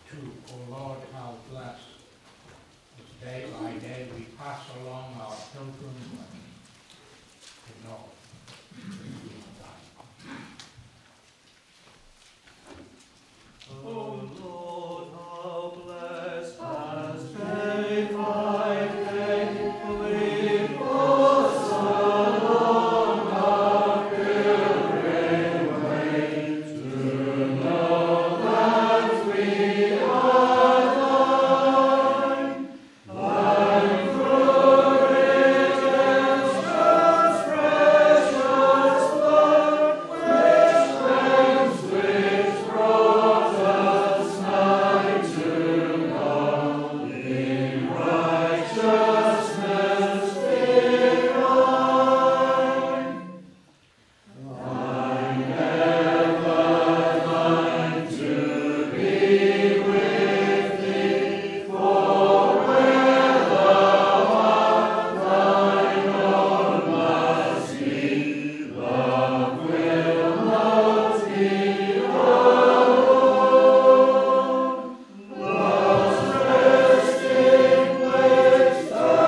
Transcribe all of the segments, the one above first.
too. O Lord, how blessed as day by day we pass along our pilgrim way to know O Lord, how blessed as day by day we pass along our pilgrim way to know that we are thine, thine through redemption's precious blood, which cleansed, which brought us nigh to God in righteousness divine. Thine ever thine to be with thee, for where thou art, thine own must be. Love will not be alone. Love's resting place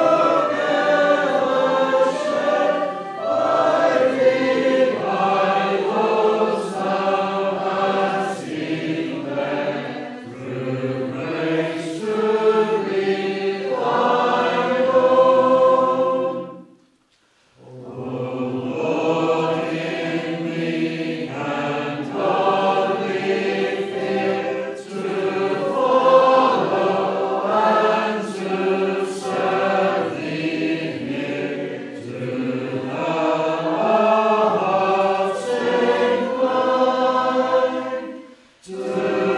together share. By thee, by those thou hast seen there, through grace to be thine own. O Lord, in me and godly fear to follow and to serve thee near, to thou hearts incline, to